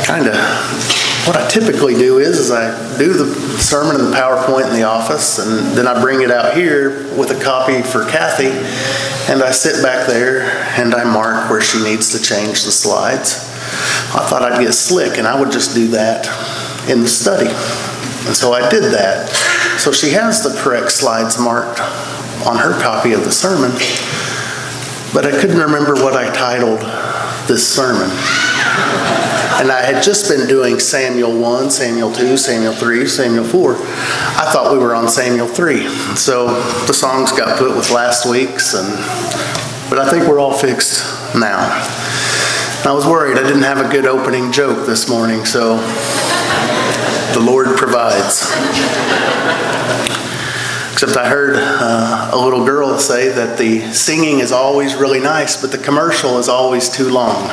what I typically do is I do the sermon in the PowerPoint in the office, and then I bring it out here with a copy for Kathy, and I sit back there and I mark where she needs to change the slides. I thought I'd get slick and I would just do that in the study. And so I did that. So she has the correct slides marked on her copy of the sermon, but I couldn't remember what I titled this sermon. And I had just been doing Samuel 1, Samuel 2, Samuel 3, Samuel 4. I thought we were on Samuel 3. So the songs got put with last week's, but I think we're all fixed now. And I was worried I didn't have a good opening joke this morning, so the Lord provides. Except I heard a little girl say that the singing is always really nice, but the commercial is always too long.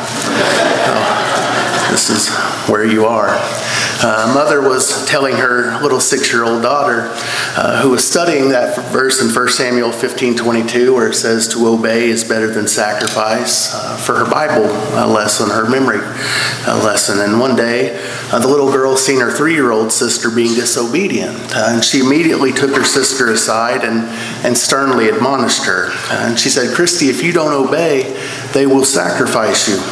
This is where you are. A mother was telling her little 6-year-old daughter who was studying that verse in 1 Samuel 15:22 where it says to obey is better than sacrifice for her Bible lesson, her memory lesson. And one day the little girl seen her 3-year-old sister being disobedient, and she immediately took her sister aside and sternly admonished her. And she said, "Christy, if you don't obey, they will sacrifice you."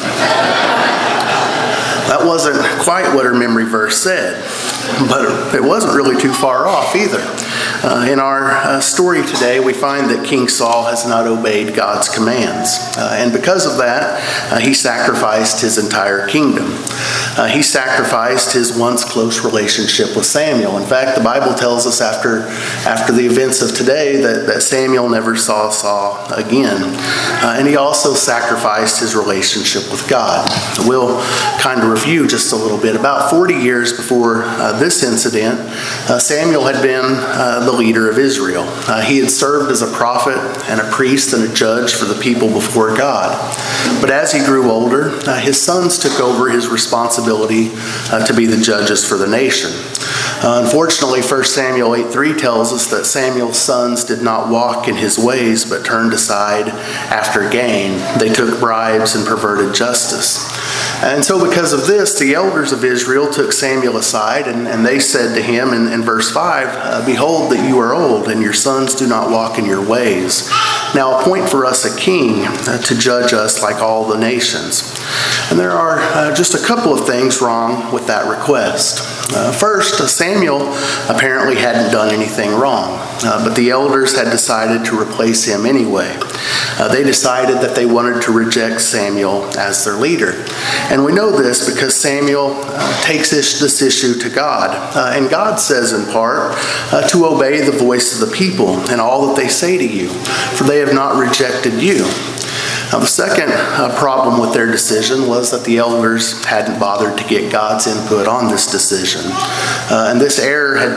That wasn't quite what her memory verse said, but it wasn't really too far off either. In our story today, we find that King Saul has not obeyed God's commands. And because of that, he sacrificed his entire kingdom. He sacrificed his once close relationship with Samuel. In fact, the Bible tells us after the events of today that Samuel never saw Saul again. And he also sacrificed his relationship with God. We'll kind of review just a little bit. About 40 years before this incident, Samuel had been the leader of Israel. He had served as a prophet and a priest and a judge for the people before God. But as he grew older, his sons took over his responsibility to be the judges for the nation. Unfortunately, 1 Samuel 8:3 tells us that Samuel's sons did not walk in his ways, but turned aside after gain. They took bribes and perverted justice. And so because of this, the elders of Israel took Samuel aside, and they said to him in verse 5, "Behold that you are old, and your sons do not walk in your ways. Now appoint for us a king to judge us like all the nations." And there are just a couple of things wrong with that request. First, Samuel apparently hadn't done anything wrong, but the elders had decided to replace him anyway. They decided that they wanted to reject Samuel as their leader. And we know this because Samuel takes this issue to God. And God says in part to obey the voice of the people and all that they say to you, for they have not rejected you. Now, the second problem with their decision was that the elders hadn't bothered to get God's input on this decision. And this error had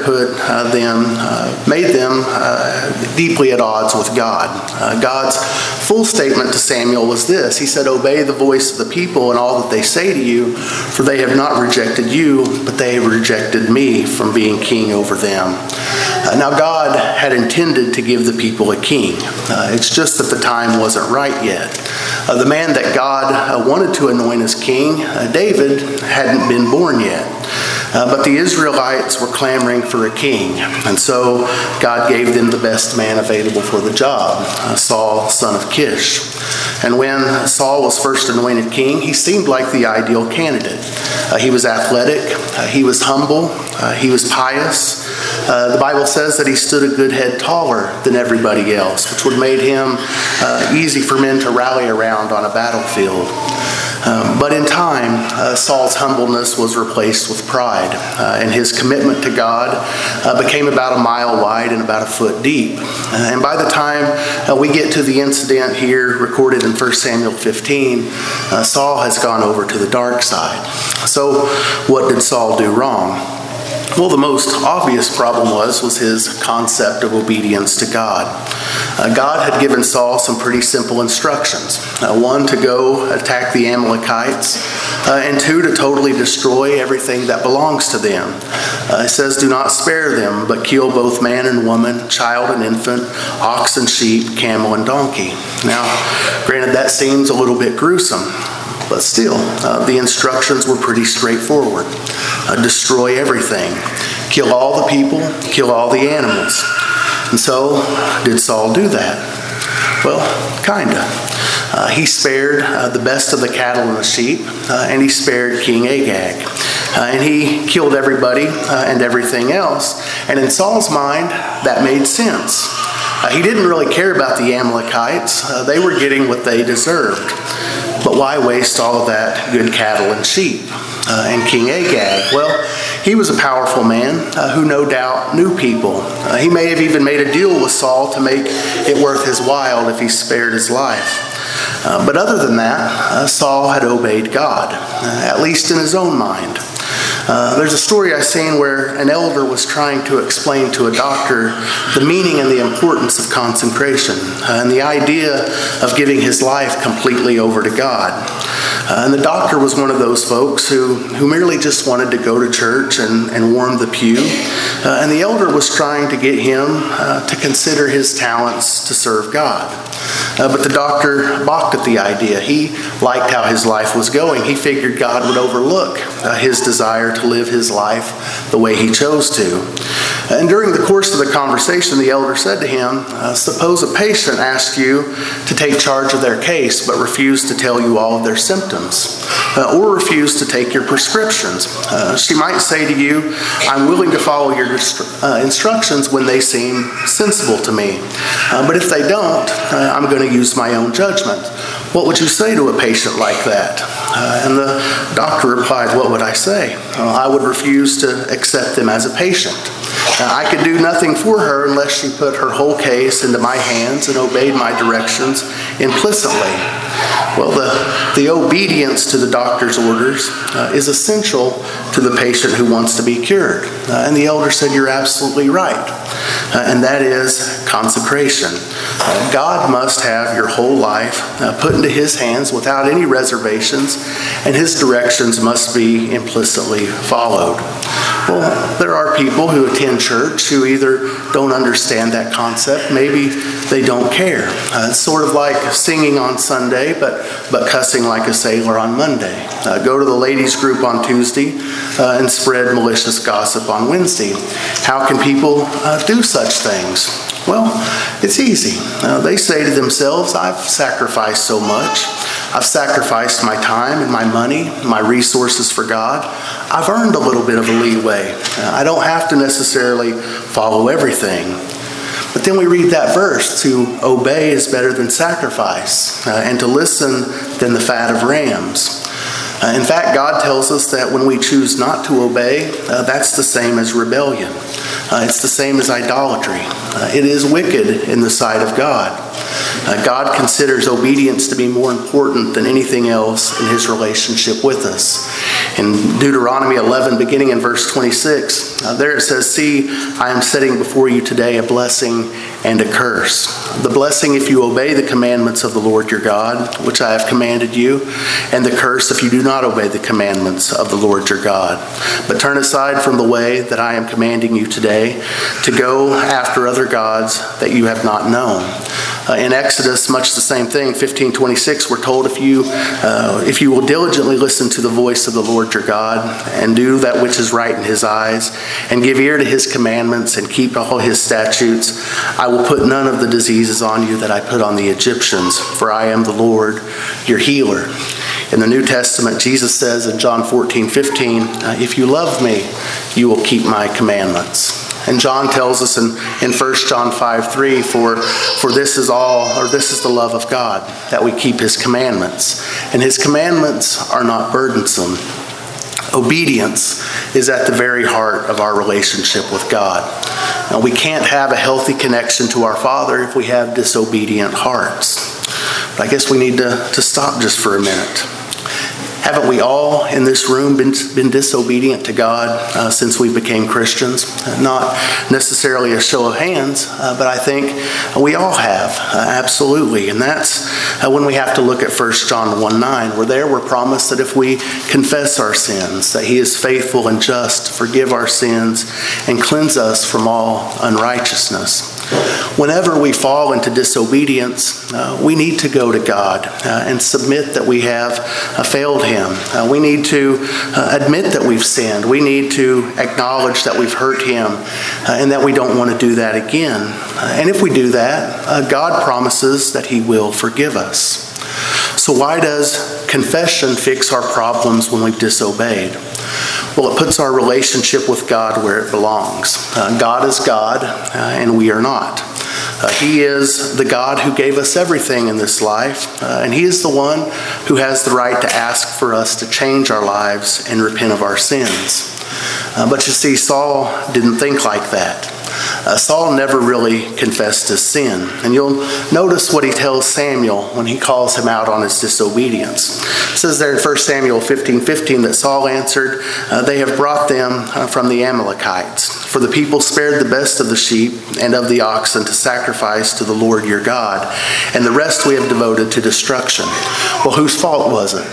made them deeply at odds with God. God's full statement to Samuel was this. He said, "Obey the voice of the people and all that they say to you, for they have not rejected you, but they have rejected me from being king over them." Now, God had intended to give the people a king. It's just that the time wasn't right yet. The man that God wanted to anoint as king, David, hadn't been born yet. But the Israelites were clamoring for a king. And so God gave them the best man available for the job, Saul, son of Kish. And when Saul was first anointed king, he seemed like the ideal candidate. He was athletic, he was humble, he was pious. The Bible says that he stood a good head taller than everybody else, which would have made him easy for men to rally around on a battlefield. But in time, Saul's humbleness was replaced with pride, and his commitment to God became about a mile wide and about a foot deep. And by the time we get to the incident here recorded in 1 Samuel 15, Saul has gone over to the dark side. So what did Saul do wrong? Well, the most obvious problem was his concept of obedience to God. God had given Saul some pretty simple instructions. One, to go attack the Amalekites, and two, to totally destroy everything that belongs to them. It says, "Do not spare them, but kill both man and woman, child and infant, ox and sheep, camel and donkey." Now, granted, that seems a little bit gruesome. But still, the instructions were pretty straightforward. Destroy everything. Kill all the people, kill all the animals. And so, did Saul do that? Well, kinda. He spared the best of the cattle and the sheep, and he spared King Agag. And he killed everybody and everything else. And in Saul's mind, that made sense. He didn't really care about the Amalekites. They were getting what they deserved. But why waste all of that good cattle and sheep? And King Agag, well, he was a powerful man who no doubt knew people. He may have even made a deal with Saul to make it worth his while if he spared his life. But other than that, Saul had obeyed God, at least in his own mind. There's a story I've seen where an elder was trying to explain to a doctor the meaning and the importance of consecration and the idea of giving his life completely over to God. And the doctor was one of those folks who merely just wanted to go to church and warm the pew. And the elder was trying to get him to consider his talents to serve God. But the doctor balked at the idea. He liked how his life was going. He figured God would overlook his desire to live his life the way he chose to. And during the course of the conversation, the elder said to him, suppose a patient asked you to take charge of their case but refused to tell you all of their symptoms or refused to take your prescriptions. She might say to you, I'm willing to follow your instructions when they seem sensible to me. But if they don't, I'm going to use my own judgment. What would you say to a patient like that? And the doctor replied, what would I say? I would refuse to accept them as a patient. I could do nothing for her unless she put her whole case into my hands and obeyed my directions implicitly. Well, the obedience to the doctor's orders is essential to the patient who wants to be cured. And the elder said, you're absolutely right. And that is consecration. God must have your whole life put into his hands without any reservations, and his directions must be implicitly followed. Well, there are people who attend church who either don't understand that concept, maybe they don't care. It's sort of like singing on Sunday, but cussing like a sailor on Monday. Go to the ladies' group on Tuesday and spread malicious gossip on Wednesday. How can people do such things? Well, it's easy. They say to themselves, I've sacrificed so much. I've sacrificed my time and my money, my resources for God. I've earned a little bit of a leeway. I don't have to necessarily follow everything. But then we read that verse, to obey is better than sacrifice, and to listen than the fat of rams. In fact, God tells us that when we choose not to obey, that's the same as rebellion. It's the same as idolatry. It is wicked in the sight of God. God considers obedience to be more important than anything else in his relationship with us. In Deuteronomy 11, beginning in verse 26, there it says, see, I am setting before you today a blessing and a curse. The blessing if you obey the commandments of the Lord your God, which I have commanded you, and the curse if you do not obey the commandments of the Lord your God, but turn aside from the way that I am commanding you today to go after other gods that you have not known. In Exodus, much the same thing, 15:26, we're told if you will diligently listen to the voice of the Lord your God and do that which is right in his eyes and give ear to his commandments and keep all his statutes, I will put none of the diseases on you that I put on the Egyptians, for I am the Lord, your healer. In the New Testament, Jesus says in John 14:15, if you love me, you will keep my commandments. And John tells us in 1 John 5:3, for this is the love of God, that we keep his commandments. And his commandments are not burdensome. Obedience is at the very heart of our relationship with God. Now, we can't have a healthy connection to our Father if we have disobedient hearts. But I guess we need to stop just for a minute. Haven't we all in this room been disobedient to God since we became Christians? Not necessarily a show of hands, but I think we all have, absolutely. And that's when we have to look at 1 John 1:9, where we're promised that if we confess our sins, that he is faithful and just to forgive our sins and cleanse us from all unrighteousness. whenever we fall into disobedience, we need to go to God and submit that we have failed Him. We need to admit that we've sinned. We need to acknowledge that we've hurt Him and that we don't want to do that again. And if we do that, God promises that He will forgive us. So why does confession fix our problems when we've disobeyed? Well, it puts our relationship with God where it belongs. God is God, and we are not. He is the God who gave us everything in this life, and He is the one who has the right to ask for us to change our lives and repent of our sins. But you see, Saul didn't think like that. Saul never really confessed his sin. And you'll notice what he tells Samuel when he calls him out on his disobedience. It says there in 1 Samuel 15:15 that Saul answered, "They have brought them from the Amalekites. For the people spared the best of the sheep and of the oxen to sacrifice to the Lord your God, and the rest we have devoted to destruction." Well, whose fault was it?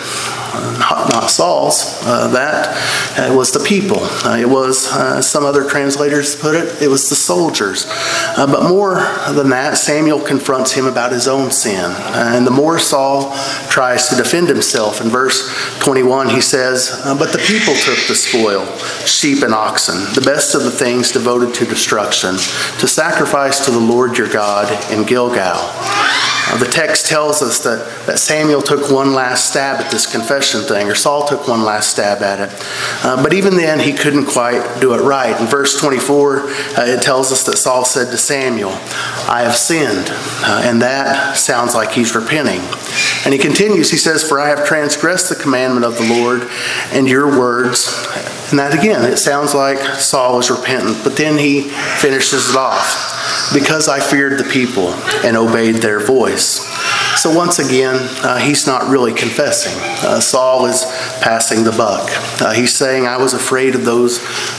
Not Saul's. That was the people. It was, some other translators put it, it was the soldiers. But more than that, Samuel confronts him about his own sin. And the more Saul tries to defend himself, in verse 21 he says, "But the people took the spoil, sheep and oxen, the best of the things devoted to destruction, to sacrifice to the Lord your God in Gilgal." The text tells us that Samuel took one last stab at this confession thing, or Saul took one last stab at it. But even then, he couldn't quite do it right. In verse 24, it tells us that Saul said to Samuel, "I have sinned." And that sounds like he's repenting. And he continues, he says, "For I have transgressed the commandment of the Lord and your words." And that again, it sounds like Saul is repentant. But then he finishes it off. "Because I feared the people and obeyed their voice." So once again, he's not really confessing. Saul is passing the buck. He's saying, "I was afraid of those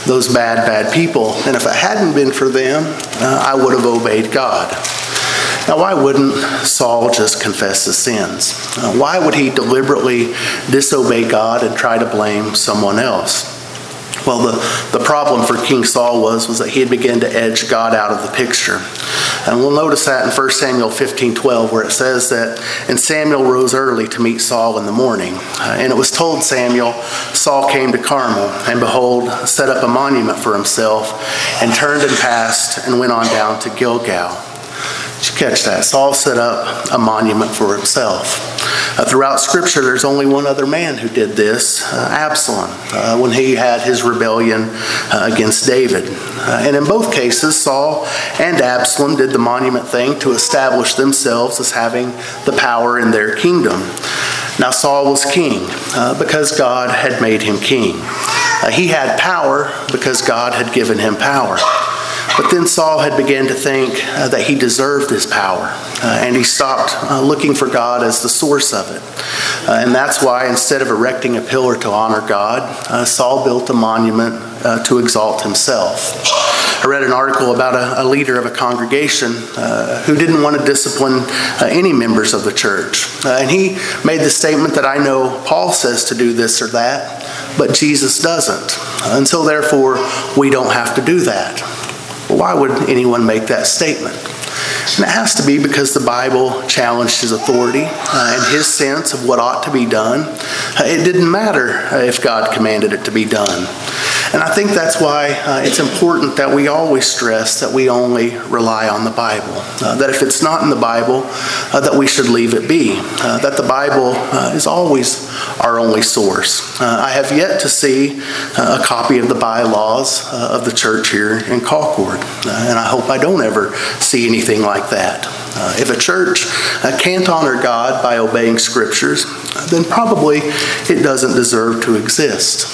bad people. And if it hadn't been for them, I would have obeyed God." Now, why wouldn't Saul just confess his sins? Why would he deliberately disobey God and try to blame someone else? Well, the problem for King Saul was that he had begun to edge God out of the picture. And we'll notice that in 1 Samuel 15:12, where it says that, "And Samuel rose early to meet Saul in the morning. And it was told Samuel, Saul came to Carmel, and behold, set up a monument for himself, and turned and passed, and went on down to Gilgal." Did you catch that? Saul set up a monument for himself. Throughout Scripture, there's only one other man who did this, Absalom, when he had his rebellion against David. And in both cases, Saul and Absalom did the monument thing to establish themselves as having the power in their kingdom. Now, Saul was king because God had made him king. He had power because God had given him power. But then Saul had begun to think that he deserved his power, and he stopped looking for God as the source of it. And that's why instead of erecting a pillar to honor God, Saul built a monument to exalt himself. I read an article about a leader of a congregation who didn't want to discipline any members of the church. And he made the statement that, "I know Paul says to do this or that, but Jesus doesn't. And so therefore, we don't have to do that." Well, why would anyone make that statement? And it has to be because the Bible challenged his authority and his sense of what ought to be done. It didn't matter if God commanded it to be done. And I think that's why it's important that we always stress that we only rely on the Bible. That if it's not in the Bible, that we should leave it be. That the Bible is always our only source. I have yet to see a copy of the bylaws of the church here in Concord. And I hope I don't ever see anything like that. If a church can't honor God by obeying scriptures, then probably it doesn't deserve to exist.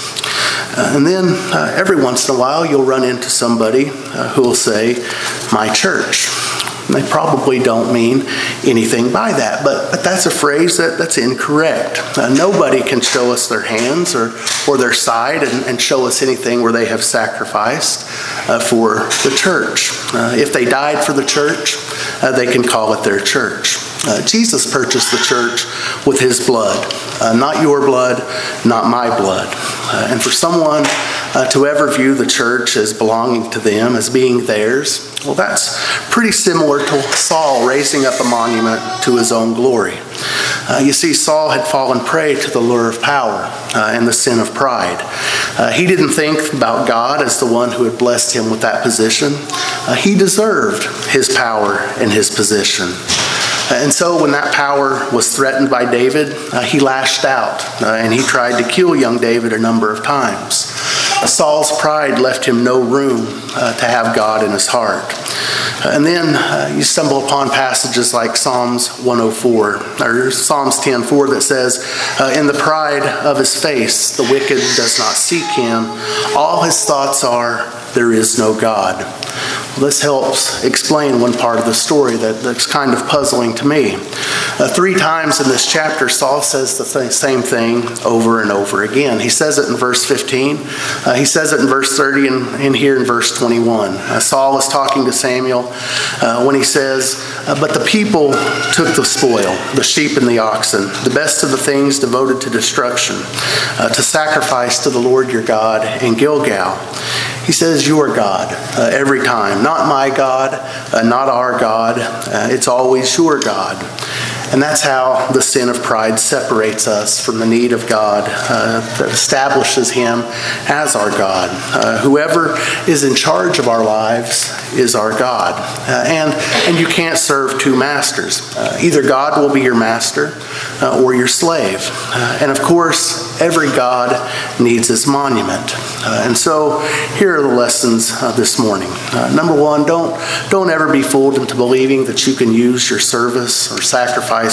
And then every once in a while you'll run into somebody who will say, "My church." And they probably don't mean anything by that, but that's a phrase that's incorrect. Nobody can show us their hands or their side and show us anything where they have sacrificed for the church. If they died for the church, they can call it their church. Jesus purchased the church with his blood. Not your blood, not my blood. And for someone to ever view the church as belonging to them, as being theirs, well, that's pretty similar to Saul raising up a monument to his own glory. You see, Saul had fallen prey to the lure of power and the sin of pride. He didn't think about God as the one who had blessed him with that position. He deserved his power and his position. And so when that power was threatened by David, he lashed out and he tried to kill young David a number of times. Saul's pride left him no room to have God in his heart. And then you stumble upon passages like Psalms 104 or Psalms 10:4 that says, in the pride of his face, the wicked does not seek him. All his thoughts are, there is no God. Well, this helps explain one part of the story that's kind of puzzling to me. 3 times in this chapter, Saul says the same thing over and over again. He says it in verse 15. He says it in verse 30 and here in verse 21. Saul is talking to Samuel when he says, but the people took the spoil, the sheep and the oxen, the best of the things devoted to destruction, to sacrifice to the Lord your God in Gilgal. He says, your God, every time. Not my God, not our God. It's always your God. And that's how the sin of pride separates us from the need of God, that establishes him as our God. Whoever is in charge of our lives is our God. And you can't serve 2 masters. Either God will be your master or your slave. And of course, every God needs his monument. And so here are the lessons this morning. Number 1, don't ever be fooled into believing that you can use your service or sacrifices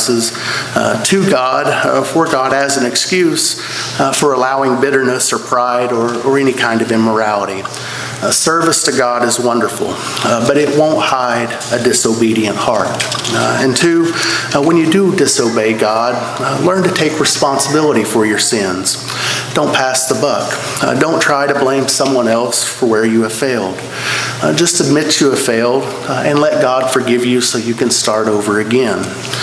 to God, for God as an excuse for allowing bitterness or pride or any kind of immorality. Service to God is wonderful, but it won't hide a disobedient heart. And 2, when you do disobey God, learn to take responsibility for your sins. Don't pass the buck. Don't try to blame someone else for where you have failed. Just admit you have failed and let God forgive you so you can start over again.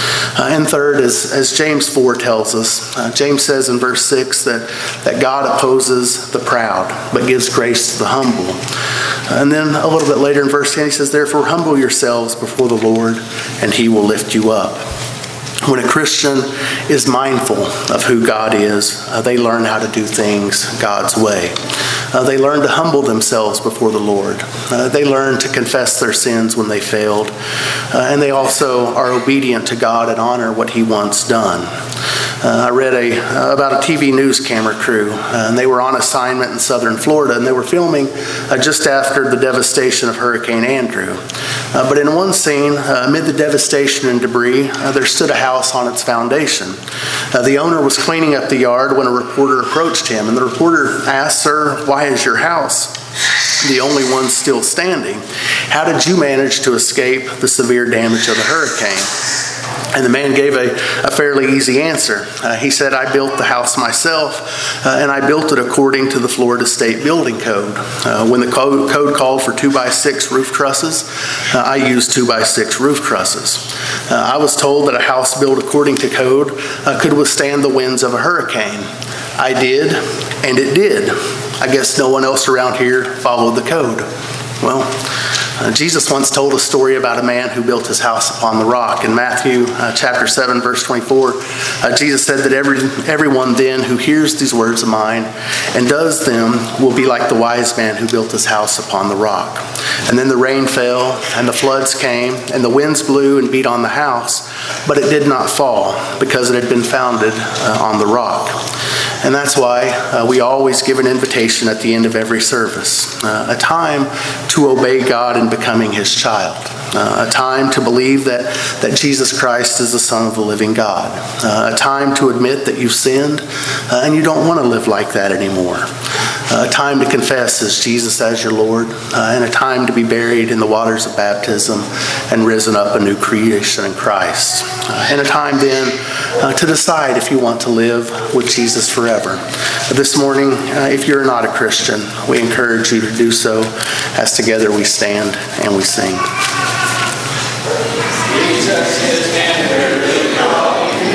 And 3rd, as James 4 tells us, James says in verse 6 that God opposes the proud, but gives grace to the humble. And then a little bit later in verse 10, he says, therefore humble yourselves before the Lord, and he will lift you up. When a Christian is mindful of who God is, they learn how to do things God's way. They learn to humble themselves before the Lord. They learn to confess their sins when they failed. And they also are obedient to God and honor what he wants done. I read about a TV news camera crew, and they were on assignment in southern Florida, and they were filming just after the devastation of Hurricane Andrew. But in one scene, amid the devastation and debris, there stood a house on its foundation. The owner was cleaning up the yard when a reporter approached him, and the reporter asked, "Sir, why is your house the only one still standing? How did you manage to escape the severe damage of the hurricane?" And the man gave a fairly easy answer. He said, "I built the house myself, and I built it according to the Florida State Building Code. When the code called for 2x6 roof trusses, I used 2x6 roof trusses. I was told that a house built according to code could withstand the winds of a hurricane. I did, and it did. I guess no one else around here followed the code." Well, Jesus once told a story about a man who built his house upon the rock. In Matthew chapter 7, verse 24, Jesus said that everyone then who hears these words of mine and does them will be like the wise man who built his house upon the rock. And then the rain fell, and the floods came, and the winds blew and beat on the house, but it did not fall, because it had been founded on the rock. And that's why we always give an invitation at the end of every service, a time to obey God in becoming his child, a time to believe that Jesus Christ is the Son of the living God, a time to admit that you've sinned and you don't want to live like that anymore, a time to confess Jesus as your Lord, and a time to be buried in the waters of baptism and risen up a new creation in Christ, and a time then to decide if you want to live with Jesus forever. This morning, if you're not a Christian, we encourage you to do so as together we stand and we sing. Jesus.